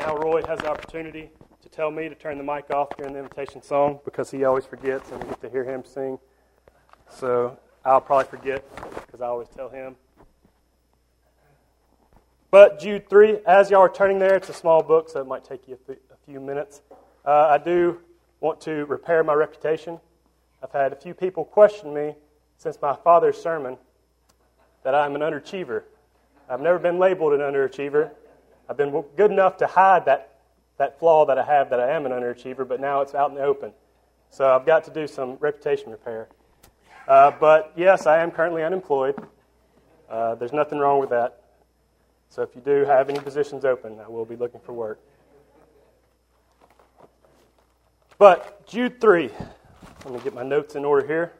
Now Roy has the opportunity to tell me to turn the mic off during the invitation song because he always forgets and we get to hear him sing. So I'll probably forget because I always tell him. But Jude 3, as y'all are turning there, it's a small book, so it might take you a few minutes. I do want to repair my reputation. I've had a few people question me since my father's sermon that I'm an underachiever. I've never been labeled an underachiever. I've been good enough to hide that flaw that I have, that I am an underachiever, but now it's out in the open. So I've got to do some reputation repair. But yes, I am currently unemployed. There's nothing wrong with that. So if you do have any positions open, I will be looking for work. But Jude 3, let me get my notes in order here.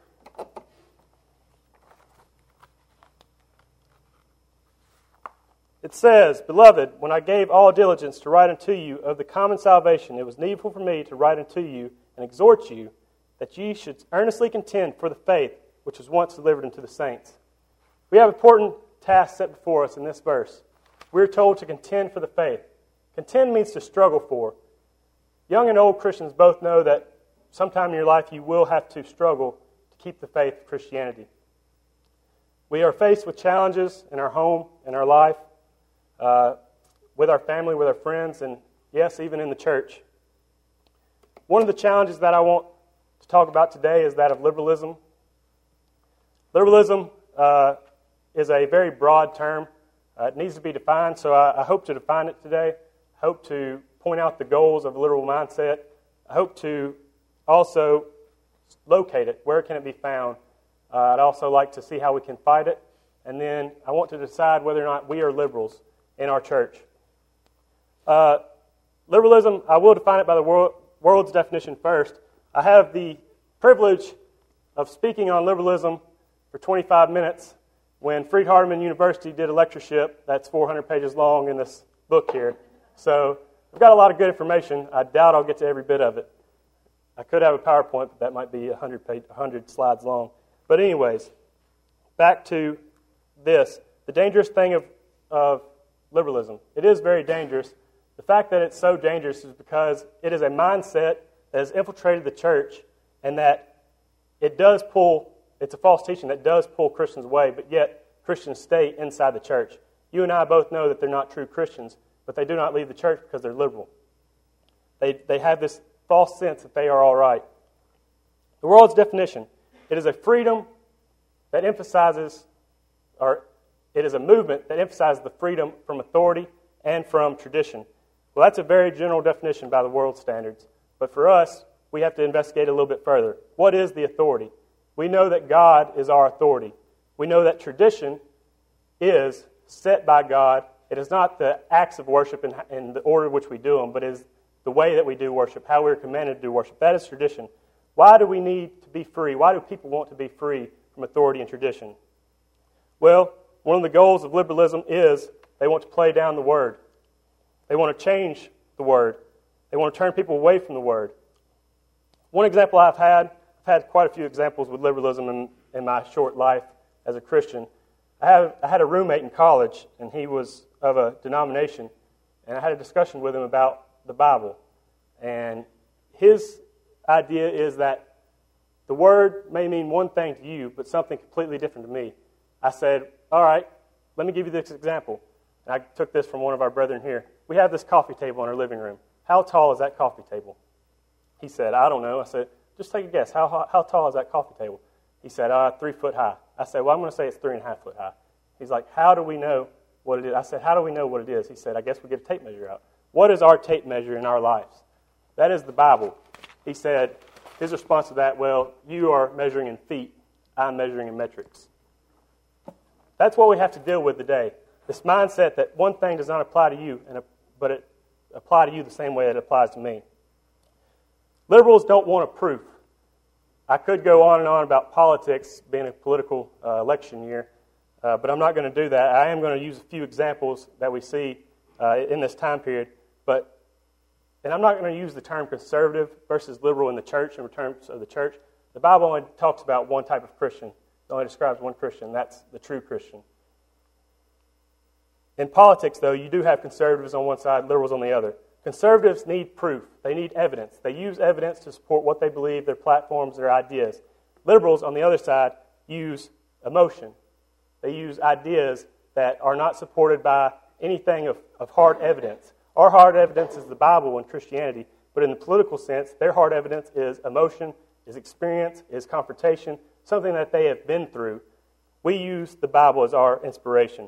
It says, Beloved, when I gave all diligence to write unto you of the common salvation, it was needful for me to write unto you and exhort you that ye should earnestly contend for the faith which was once delivered unto the saints. We have important tasks set before us in this verse. We're told to contend for the faith. Contend means to struggle for. Young and old Christians both know that sometime in your life you will have to struggle to keep the faith of Christianity. We are faced with challenges in our home, in our life, with our family, with our friends, and yes, even in the church. One of the challenges that I want to talk about today is that of liberalism. Liberalism is a very broad term. It needs to be defined, so I hope to define it today. I hope to point out the goals of a liberal mindset. I hope to also locate it. Where can it be found? I'd also like to see how we can fight it. And then I want to decide whether or not we are liberals in our church. Liberalism, I will define it by the world's definition first. I have the privilege of speaking on liberalism for 25 minutes when Freed-Hardeman University did a lectureship that's 400 pages long in this book here. So I've got a lot of good information. I doubt I'll get to every bit of it. I could have a PowerPoint, but that might be 100 slides long. But anyways, back to this. The dangerous thing of liberalism. It is very dangerous. The fact that it's so dangerous is because it is a mindset that has infiltrated the church and that it does pull, it's a false teaching that does pull Christians away, but yet Christians stay inside the church. You and I both know that they're not true Christians, but they do not leave the church because they're liberal. They have this false sense that they are all right. The world's definition, it is a freedom that emphasizes, or it is a movement that emphasizes the freedom from authority and from tradition. Well, that's a very general definition by the world standards. But for us, we have to investigate a little bit further. What is the authority? We know that God is our authority. We know that tradition is set by God. It is not the acts of worship in the order in which we do them, but it is the way that we do worship, how we're commanded to do worship. That is tradition. Why do we need to be free? Why do people want to be free from authority and tradition? Well, one of the goals of liberalism is they want to play down the Word. They want to change the Word. They want to turn people away from the Word. One example I've had quite a few examples with liberalism in my short life as a Christian. I had a roommate in college, and he was of a denomination, and I had a discussion with him about the Bible. And his idea is that the Word may mean one thing to you, but something completely different to me. I said, all right, let me give you this example. And I took this from one of our brethren here. We have this coffee table in our living room. How tall is that coffee table? He said, I don't know. I said, just take a guess. How tall is that coffee table? He said, 3 foot high. I said, well, I'm going to say it's 3.5 foot high. He's like, how do we know what it is? I said, how do we know what it is? He said, I guess we get a tape measure out. What is our tape measure in our lives? That is the Bible. He said, his response to that, well, you are measuring in feet. I'm measuring in metrics. That's what we have to deal with today. This mindset that one thing does not apply to you, but it applies to you the same way it applies to me. Liberals don't want a proof. I could go on and on about politics being a political election year, but I'm not going to do that. I am going to use a few examples that we see in this time period, and I'm not going to use the term conservative versus liberal in the church in terms of the church. The Bible only talks about one type of Christian. It only describes one Christian. That's the true Christian. In politics, though, you do have conservatives on one side, liberals on the other. Conservatives need proof. They need evidence. They use evidence to support what they believe, their platforms, their ideas. Liberals, on the other side, use emotion. They use ideas that are not supported by anything of hard evidence. Our hard evidence is the Bible and Christianity, but in the political sense, their hard evidence is emotion, is experience, is confrontation, something that they have been through. We use the Bible as our inspiration.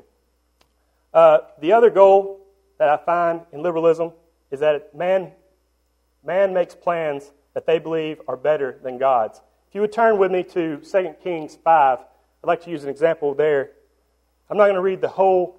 The other goal that I find in liberalism is that man makes plans that they believe are better than God's. If you would turn with me to 2 Kings 5, I'd like to use an example there. I'm not going to read the whole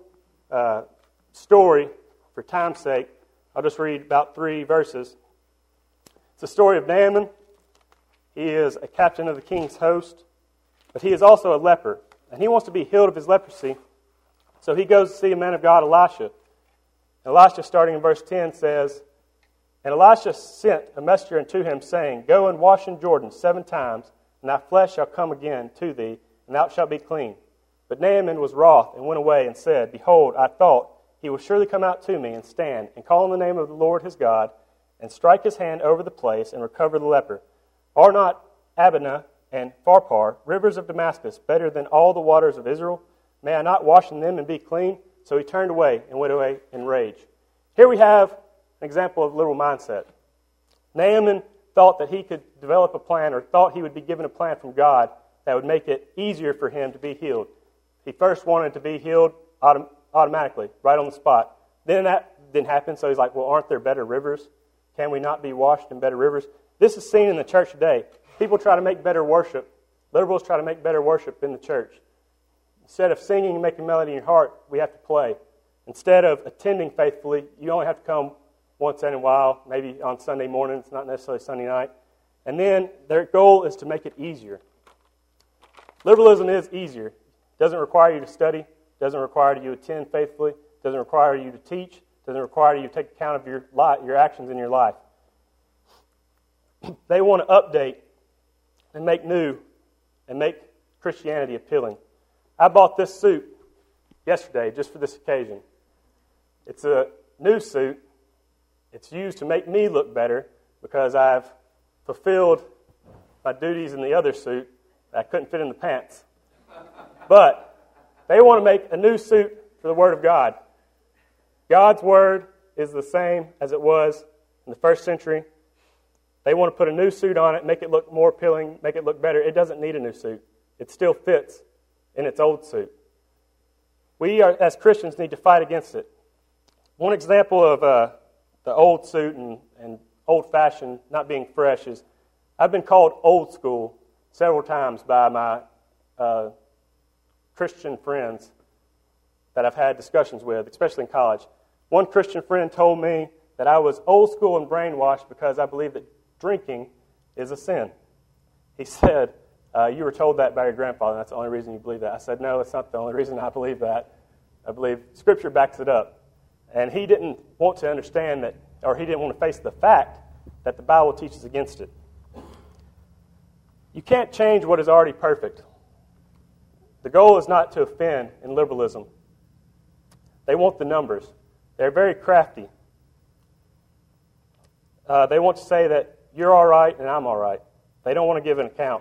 story for time's sake. I'll just read about 3 verses. It's the story of Naaman. He is a captain of the king's host, but he is also a leper, and he wants to be healed of his leprosy. So he goes to see a man of God, Elisha. Elisha, starting in verse 10, says, "And Elisha sent a messenger unto him, saying, Go and wash in Jordan 7 times, and thy flesh shall come again to thee, and thou shalt be clean. But Naaman was wroth, and went away, and said, Behold, I thought, he will surely come out to me, and stand, and call on the name of the Lord his God, and strike his hand over the place, and recover the leper. Are not Abana and Pharpar, rivers of Damascus, better than all the waters of Israel? May I not wash in them and be clean?" So he turned away and went away in rage. Here we have an example of liberal mindset. Naaman thought that he could develop a plan, or thought he would be given a plan from God that would make it easier for him to be healed. He first wanted to be healed automatically, right on the spot. Then that didn't happen, so he's like, well, aren't there better rivers? Can we not be washed in better rivers? This is seen in the church today. People try to make better worship. Liberals try to make better worship in the church. Instead of singing and making melody in your heart, we have to play. Instead of attending faithfully, you only have to come once in a while, maybe on Sunday morning. It's not necessarily Sunday night. And then their goal is to make it easier. Liberalism is easier. It doesn't require you to study. It doesn't require you to attend faithfully. It doesn't require you to teach. It doesn't require you to take account of your actions in your life. They want to update and make new and make Christianity appealing. I bought this suit yesterday just for this occasion. It's a new suit. It's used to make me look better because I've fulfilled my duties in the other suit that I couldn't fit in the pants. But they want to make a new suit for the Word of God. God's Word is the same as it was in the first century. They want to put a new suit on it, make it look more appealing, make it look better. It doesn't need a new suit. It still fits in its old suit. We, as Christians, need to fight against it. One example of the old suit and old-fashioned not being fresh is I've been called old school several times by my Christian friends that I've had discussions with, especially in college. One Christian friend told me that I was old school and brainwashed because I believe that drinking is a sin. He said, you were told that by your grandfather, and that's the only reason you believe that. I said, no, it's not the only reason I believe that. I believe Scripture backs it up. And he didn't want to understand that, or he didn't want to face the fact that the Bible teaches against it. You can't change what is already perfect. The goal is not to offend in liberalism. They want the numbers. They're very crafty. They want to say that you're all right and I'm all right. They don't want to give an account.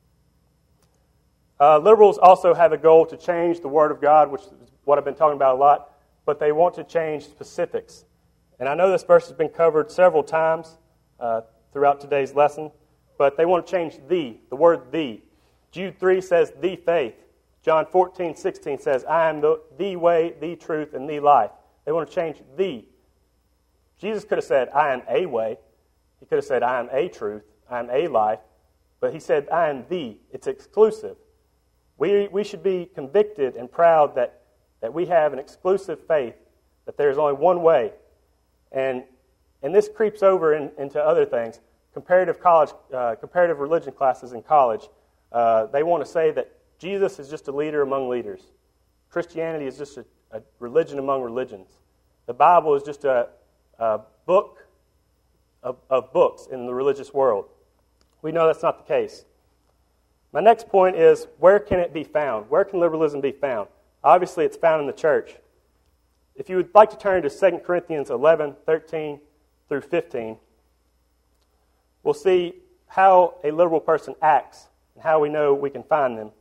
Liberals also have a goal to change the Word of God, which is what I've been talking about a lot, but they want to change specifics. And I know this verse has been covered several times throughout today's lesson, but they want to change the word the. Jude 3 says the faith. John 14:16 says, I am the way, the truth, and the life. They want to change the. Jesus could have said, I am a way. He could have said, I am a truth, I am a life. But he said, I am the. It's exclusive. We should be convicted and proud that we have an exclusive faith, that there is only one way. And this creeps over into other things. Comparative religion classes in college, they want to say that Jesus is just a leader among leaders. Christianity is just a religion among religions. The Bible is just a book of books in the religious world. We know that's not the case. My next point is, where can it be found? Where can liberalism be found? Obviously, it's found in the church. If you would like to turn to 2 Corinthians 11, 13 through 15, we'll see how a liberal person acts and how we know we can find them.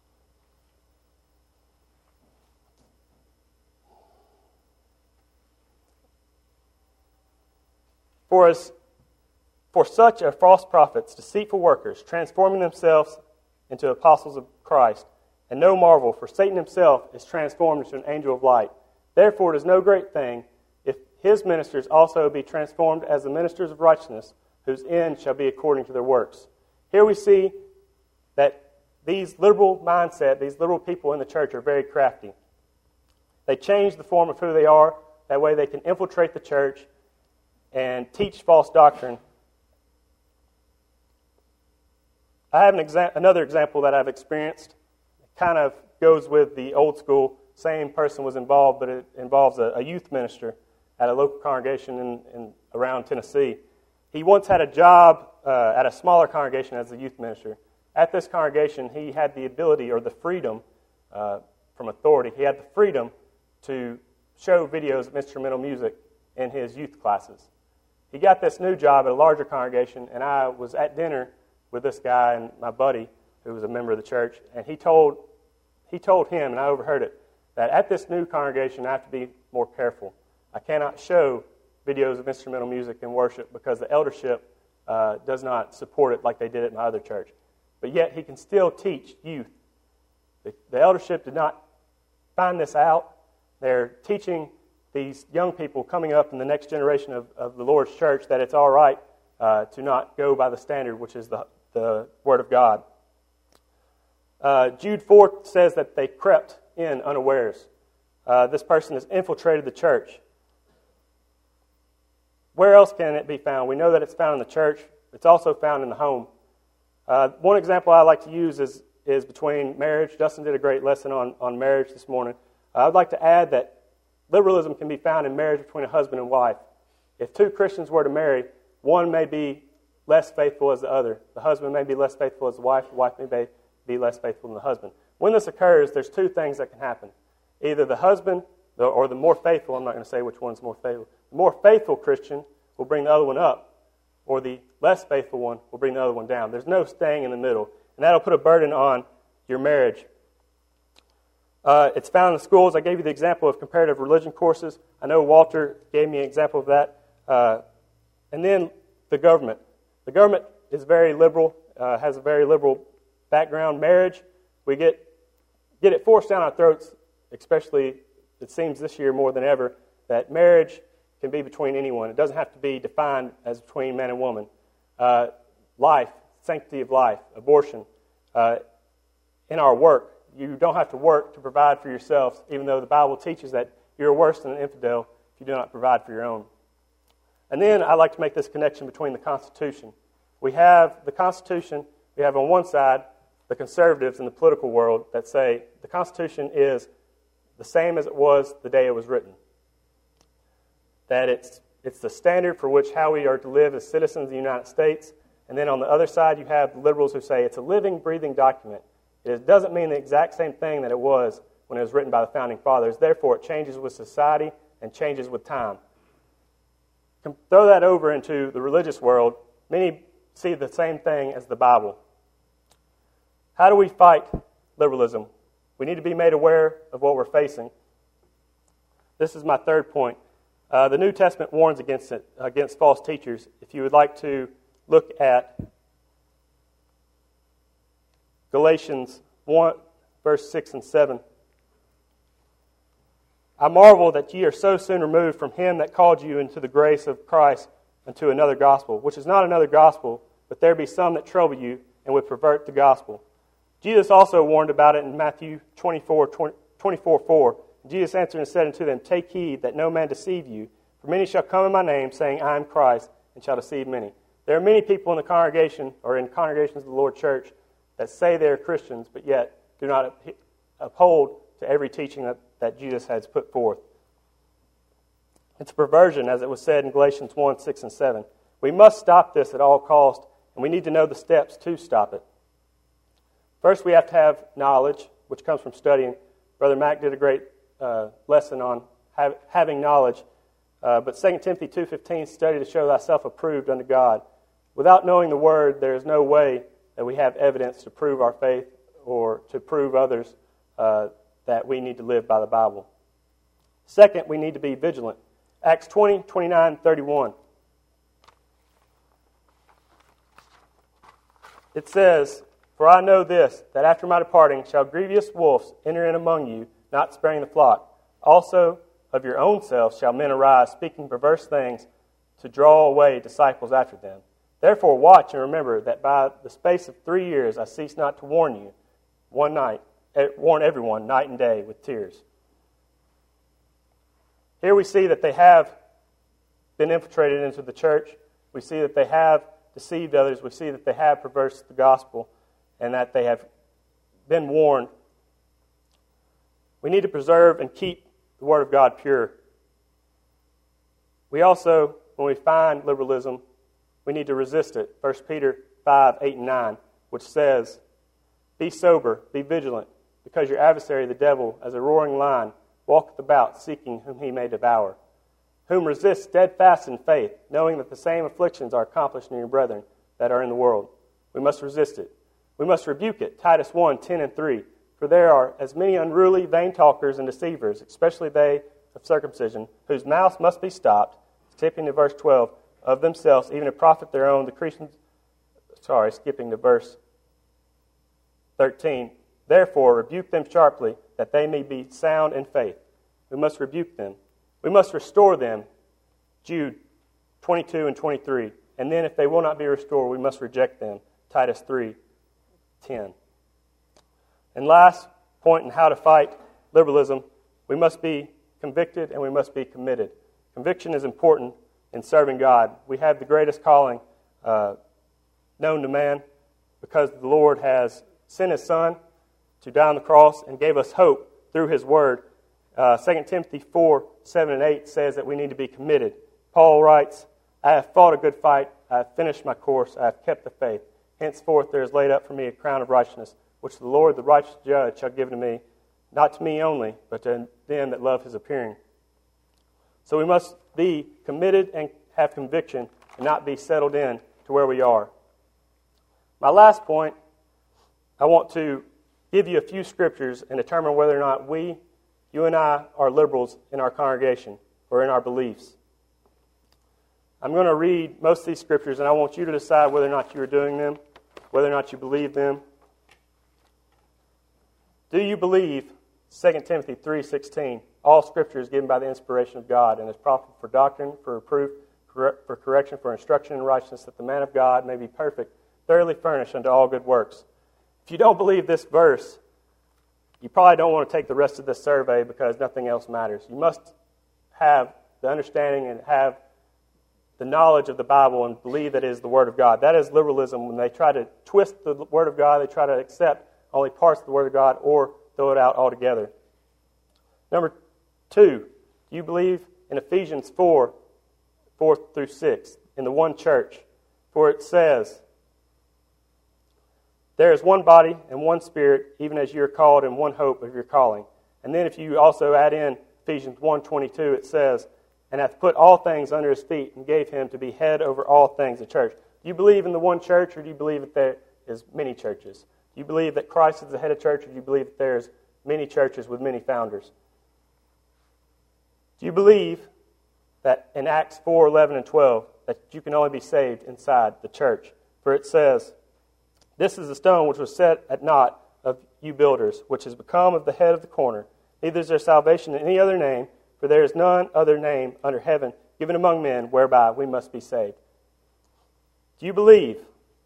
For such are false prophets, deceitful workers, transforming themselves into apostles of Christ. And no marvel, for Satan himself is transformed into an angel of light. Therefore it is no great thing if his ministers also be transformed as the ministers of righteousness, whose end shall be according to their works. Here we see that these liberal mindset, these liberal people in the church are very crafty. They change the form of who they are. That way they can infiltrate the church and teach false doctrine. I have another example that I've experienced. It kind of goes with the old school. Same person was involved, but it involves a youth minister at a local congregation in around Tennessee. He once had a job at a smaller congregation as a youth minister. At this congregation, he had the ability or the freedom from authority. He had the freedom to show videos of instrumental music in his youth classes. He got this new job at a larger congregation, and I was at dinner with this guy and my buddy, who was a member of the church, and he told him, and I overheard it, that at this new congregation I have to be more careful. I cannot show videos of instrumental music in worship because the eldership does not support it like they did at my other church. But yet he can still teach youth. The eldership did not find this out. They're teaching these young people coming up in the next generation of the Lord's church that it's all right to not go by the standard, which is the Word of God. Jude 4 says that they crept in unawares. This person has infiltrated the church. Where else can it be found? We know that it's found in the church. It's also found in the home. One example I like to use is between marriage. Dustin did a great lesson on marriage this morning. I'd like to add that liberalism can be found in marriage between a husband and wife. If two Christians were to marry, one may be less faithful as the other. The husband may be less faithful as the wife may be less faithful than the husband. When this occurs, there's two things that can happen. Either the husband, or the more faithful, I'm not going to say which one's more faithful, the more faithful Christian will bring the other one up, or the less faithful one will bring the other one down. There's no staying in the middle, and that'll put a burden on your marriage. It's found in the schools. I gave you the example of comparative religion courses. I know Walter gave me an example of that. And then the government. The government is very liberal, has a very liberal background. Marriage, we get it forced down our throats, especially, it seems this year more than ever, that marriage can be between anyone. It doesn't have to be defined as between man and woman. Life, sanctity of life, abortion. In our work, you don't have to work to provide for yourselves, even though the Bible teaches that you're worse than an infidel if you do not provide for your own. And then I like to make this connection between the Constitution. We have the Constitution, we have on one side the conservatives in the political world that say the Constitution is the same as it was the day it was written. That it's the standard for which how we are to live as citizens of the United States. And then on the other side you have the liberals who say it's a living, breathing document. It doesn't mean the exact same thing that it was when it was written by the Founding Fathers. Therefore, it changes with society and changes with time. Throw that over into the religious world. Many see the same thing as the Bible. How do we fight liberalism? We need to be made aware of what we're facing. This is my third point. The New Testament warns against it, against false teachers. If you would like to look at Galatians 1, verse 6 and 7. I marvel that ye are so soon removed from him that called you into the grace of Christ unto another gospel, which is not another gospel, but there be some that trouble you and would pervert the gospel. Jesus also warned about it in Matthew 24:4. Jesus answered and said unto them, Take heed that no man deceive you, for many shall come in my name, saying, I am Christ, and shall deceive many. There are many people in the congregation, or in congregations of the Lord Church, that say they are Christians, but yet do not uphold to every teaching that Jesus has put forth. It's a perversion, as it was said in Galatians 1, 6 and 7. We must stop this at all cost, and we need to know the steps to stop it. First, we have to have knowledge, which comes from studying. Brother Mac did a great lesson on having knowledge. But 2 Timothy 2:15, study to show thyself approved unto God. Without knowing the Word, there is no way that we have evidence to prove our faith or to prove others that we need to live by the Bible. Second, we need to be vigilant. Acts 20, 29, 31. It says, "For I know this, that after my departing shall grievous wolves enter in among you, not sparing the flock. Also of your own selves shall men arise, speaking perverse things, to draw away disciples after them. Therefore watch and remember that by the space of 3 years I cease not to warn you, warn everyone night and day with tears." Here we see that they have been infiltrated into the church. We see that they have deceived others. We see that they have perversed the gospel and that they have been warned. We need to preserve and keep the Word of God pure. We also, when we find liberalism, we need to resist it. 1 Peter 5, 8, and 9, which says, "Be sober, be vigilant, because your adversary, the devil, as a roaring lion, walketh about, seeking whom he may devour. Whom resist steadfast in faith, knowing that the same afflictions are accomplished in your brethren that are in the world." We must resist it. We must rebuke it. Titus 1, 10 and 3. "For there are as many unruly, vain talkers and deceivers, especially they of circumcision, whose mouths must be stopped," skipping to verse 12, "of themselves, even to profit their own, skipping to verse 13. Therefore, rebuke them sharply, that they may be sound in faith." We must rebuke them. We must restore them. Jude 22 and 23. "And then if they will not be restored, we must reject them." Titus 3, 10. And last point in how to fight liberalism, we must be convicted and we must be committed. Conviction is important in serving God. We have the greatest calling known to man because the Lord has sent His Son to die on the cross and gave us hope through His Word. 2 Timothy 4, 7 and 8 says that we need to be committed. Paul writes, "I have fought a good fight, I have finished my course, I have kept the faith. Henceforth there is laid up for me a crown of righteousness, which the Lord, the righteous judge, shall give to me, not to me only, but to them that love His appearing." So we must be committed and have conviction and not be settled in to where we are. My last point, I want to give you a few scriptures and determine whether or not you and I, are liberals in our congregation or in our beliefs. I'm going to read most of these scriptures, and I want you to decide whether or not you are doing them, whether or not you believe them. Do you believe 2 Timothy 3:16? "All Scripture is given by the inspiration of God and is profitable for doctrine, for reproof, for correction, for instruction in righteousness, that the man of God may be perfect, thoroughly furnished unto all good works." If you don't believe this verse, you probably don't want to take the rest of this survey because nothing else matters. You must have the understanding and have the knowledge of the Bible and believe that it is the Word of God. That is liberalism. When they try to twist the Word of God, they try to accept only parts of the Word of God or throw it out altogether. Number 2, do you believe in Ephesians 4, 4 through 6, in the one church? For it says, "There is one body and one Spirit, even as you are called in one hope of your calling." And then if you also add in Ephesians 1:22, it says, "And hath put all things under His feet, and gave Him to be head over all things," the church. Do you believe in the one church, or do you believe that there is many churches? Do you believe that Christ is the head of church, or do you believe that there's many churches with many founders? Do you believe that in Acts 4, 11, and 12, that you can only be saved inside the church? For it says, "This is the stone which was set at naught of you builders, which has become of the head of the corner. Neither is there salvation in any other name, for there is none other name under heaven given among men whereby we must be saved." Do you believe,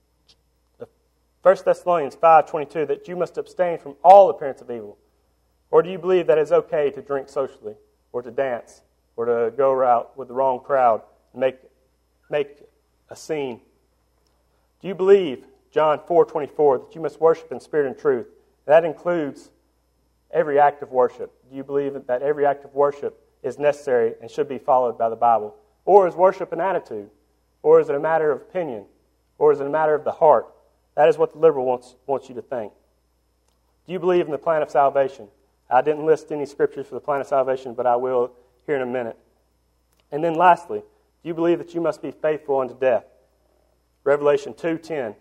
1 Thessalonians 5:22, that you must abstain from all appearance of evil? Or do you believe that it's okay to drink socially, or to dance, or to go out with the wrong crowd and make a scene? Do you believe, John 4:24, that you must worship in spirit and truth? That includes every act of worship. Do you believe that every act of worship is necessary and should be followed by the Bible? Or is worship an attitude? Or is it a matter of opinion? Or is it a matter of the heart? That is what the liberal wants you to think. Do you believe in the plan of salvation? I didn't list any scriptures for the plan of salvation, but I will here in a minute. And then lastly, do you believe that you must be faithful unto death? Revelation 2:10.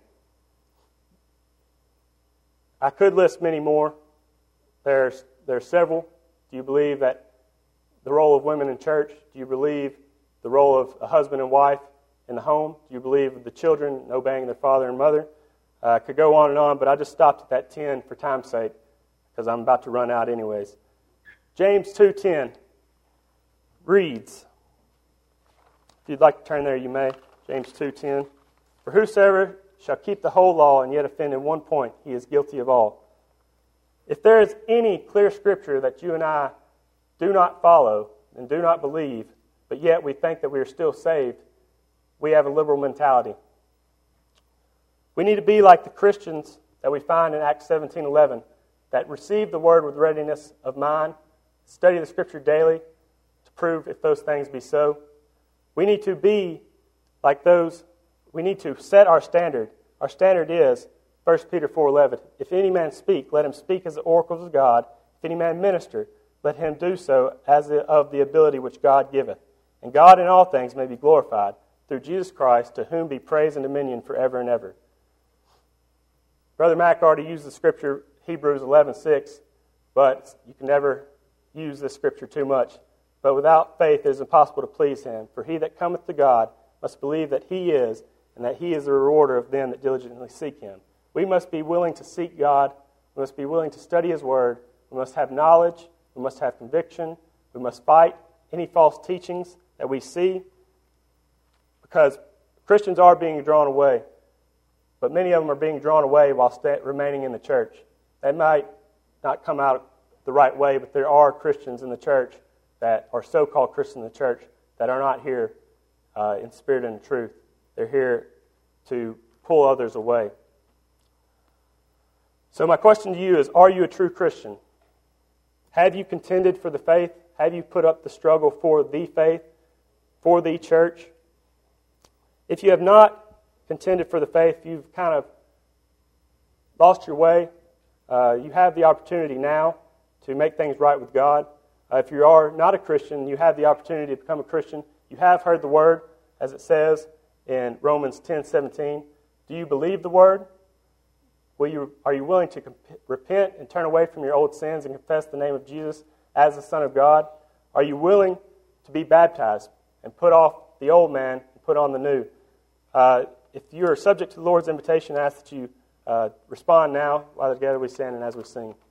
I could list many more. There's several. Do you believe that the role of women in church? Do you believe the role of a husband and wife in the home? Do you believe the children obeying their father and mother? I could go on and on, but I just stopped at that 10 for time's sake because I'm about to run out anyways. James 2:10 reads, if you'd like to turn there, you may. James 2:10. For whosoever shall keep the whole law and yet offend in one point, he is guilty of all. If there is any clear scripture that you and I do not follow and do not believe, but yet we think that we are still saved, we have a liberal mentality. We need to be like the Christians that we find in Acts 17:11, that receive the word with readiness of mind, study the scripture daily to prove if those things be so. We need to be like those. We need to set our standard. Our standard is 1 Peter 4:11. If any man speak, let him speak as the oracles of God. If any man minister, let him do so as of the ability which God giveth. And God in all things may be glorified through Jesus Christ, to whom be praise and dominion forever and ever. Brother Mack already used the scripture Hebrews 11:6, but you can never use this scripture too much. But without faith it is impossible to please him. For he that cometh to God must believe that he is, and that he is the rewarder of them that diligently seek him. We must be willing to seek God. We must be willing to study his word. We must have knowledge. We must have conviction. We must fight any false teachings that we see, because Christians are being drawn away. But many of them are being drawn away while remaining in the church. They might not come out the right way, but there are Christians in the church that are so-called Christians in the church that are not here in spirit and in truth. They're here to pull others away. So my question to you is, are you a true Christian? Have you contended for the faith? Have you put up the struggle for the faith, for the church? If you have not contended for the faith, you've kind of lost your way. You have the opportunity now to make things right with God. If you are not a Christian, you have the opportunity to become a Christian. You have heard the word, as it says in Romans 10:17. Do you believe the word? Are you willing to repent and turn away from your old sins and confess the name of Jesus as the Son of God? Are you willing to be baptized and put off the old man and put on the new? If you are subject to the Lord's invitation, I ask that you respond now while together we stand and as we sing.